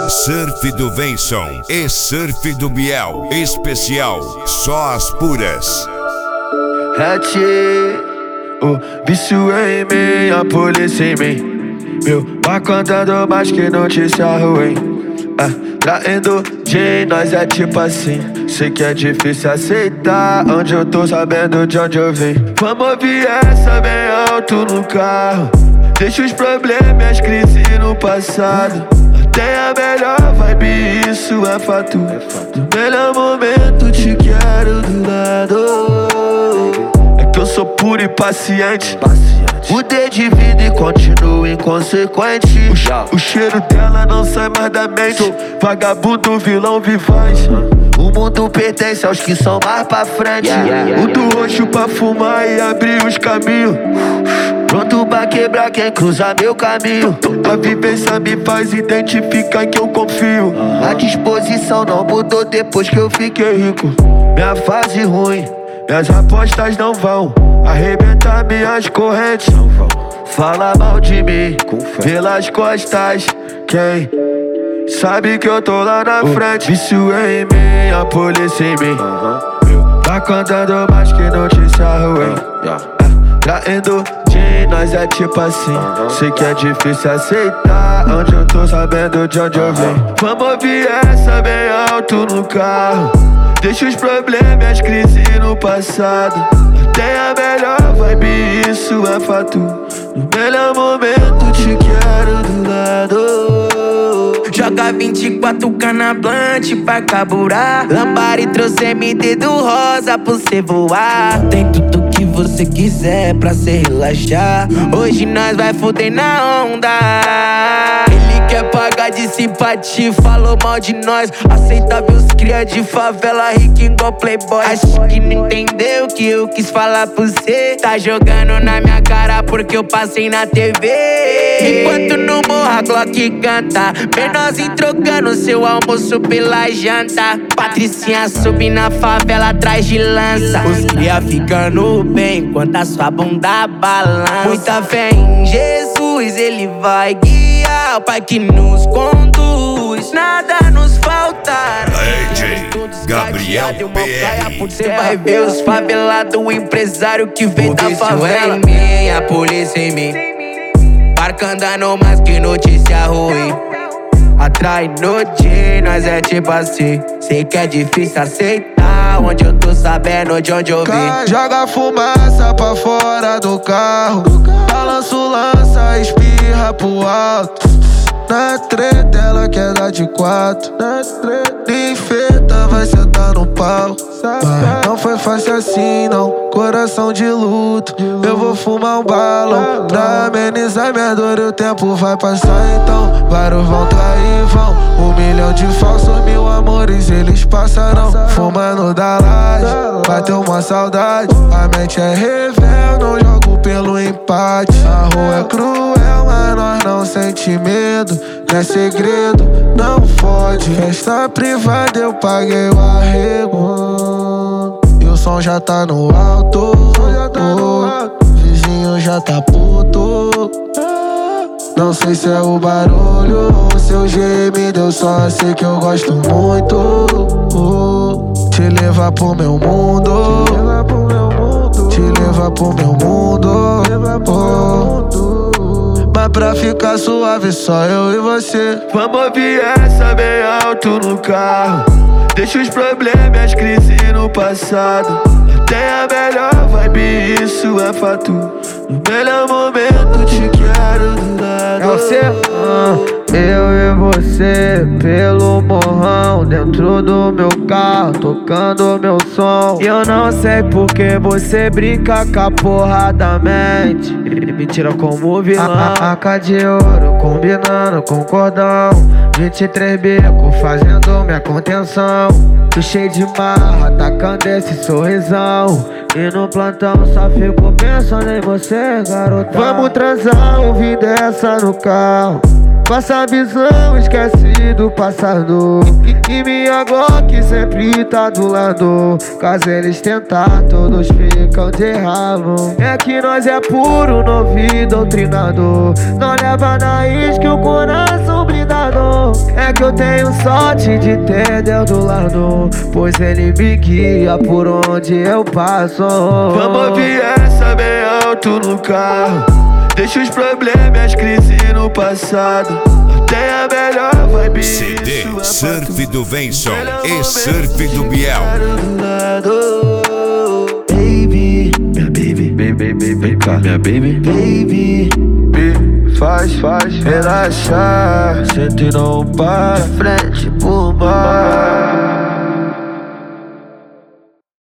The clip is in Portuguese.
Surf do Venson e surf do Biel. Especial, só as puras. O vício é em mim, a polícia em mim. Meu pai contando mais que notícia ruim. Traindo de nós é tipo assim. Sei que é difícil aceitar onde eu tô, sabendo de onde eu vim. Vamos ouvir essa bem alto no carro. Deixa os problemas e as crises no passado. Tem a melhor vibe, isso é fato. No melhor momento te quero do lado. É que eu sou puro e paciente. Mudei de vida e continuo inconsequente. O cheiro dela não sai mais da mente. Vagabundo, vilão, vivaz. O mundo pertence aos que são mais pra frente. O do roxo pra fumar e abrir os caminhos. Pronto pra quebrar quem cruza meu caminho. A vivência me faz identificar em que eu confio. A disposição não mudou depois que eu fiquei rico. Minha fase ruim, minhas apostas não vão arrebentar minhas correntes. Fala mal de mim pelas costas. Quem sabe que eu tô lá na frente. Vício é em mim, a polícia em mim. Tá contando mais que notícia ruim. Traindo de nós é tipo assim. Sei que é difícil aceitar onde eu tô, sabendo de onde eu vim. Vamos ouvir essa bem alto no carro. Deixa os problemas e as crises no passado. Tem a melhor vibe, isso é fato. No melhor momento te quero do lado. Joga 24K na blunt pra carburar. Lambari trouxe MD do rosa pra você voar. Tem tudo que você quiser pra se relaxar. Hoje nós vai foder na onda. Ele quer pagar de simpatia, falou mal de nós. Aceitável os cria de favela, rico igual playboy. Acho que não entendeu o que eu quis falar pra você. Tá jogando na minha cara porque eu passei na TV. Enquanto no morro a Glock canta, menorzinho trocando seu almoço pela janta. Patricinha sobe na favela atrás de lança. Os cria ficando bem enquanto a sua bunda balança. Muita fé em Jesus, ele vai guiar. O Pai que nos conduz, nada nos faltará. DJ Gabriel PR. Cê vai ver os favelados, o empresário que vem da favela. O vício é em mim, a polícia em mim. Barca andando mais que notícia ruim. Atrai noite, nós é tipo assim. Sei que é difícil aceitar onde eu tô, sabendo de onde eu vim. Joga fumaça pra fora do carro. Balança o lança, espirra pro alto. Na treta ela quer dar de 4. Infeta, vai sentar no pau. Não foi fácil assim não, coração de luto. Eu vou fumar um balão pra amenizar minha dor e o tempo vai passar então. Vários vão trair, vão 1 milhão de falsos, 1000 amores eles passarão. Fumando da laje, bateu uma saudade. A mente é rebelde, não jogo pelo empate. A rua é cruel, mas nós não sente medo. Não é segredo, não fode. Festa privada eu paguei o arrego. E o som já tá no alto. Vizinho já tá puto. Não sei se é o barulho ou seu gemido, eu só sei que eu gosto muito. Te levar pro meu mundo. Te levar pro meu mundo. Mas pra ficar suave só eu e você. Vamos ouvir essa bem alto no carro. Deixa os problemas e as crises no passado. Tem a melhor vibe, isso é fato. No melhor momento te quero do lado. É você? Eu e você pelo morrão, dentro do meu carro, tocando meu som. E eu não sei porque você brinca com a porra da mente e me tira como vilão. AK de ouro combinando com cordão, 23 bico fazendo minha contenção. Tô cheio de marra, atacando esse sorrisão. E no plantão só fico pensando em você, garotão. Vamos transar, ouvir dessa no carro. Passa a visão, esquece do passado. E minha Glock sempre tá do lado. Caso eles tentar, todos ficam de ralo. É que nós é puro, novo e doutrinado. Não leva na isca que o coração brinda lado. É que eu tenho sorte de ter Deus do lado, pois ele me guia por onde eu passo. Vamos ouvir essa bem alto no carro. Deixa os problemas e as crises no passado. Tem a melhor vibe. CD Surf do Venson e Surf do Biel. Baby, minha baby, baby, vem cá, minha baby, baby, faz relaxar, sente e não para, frente pro mar.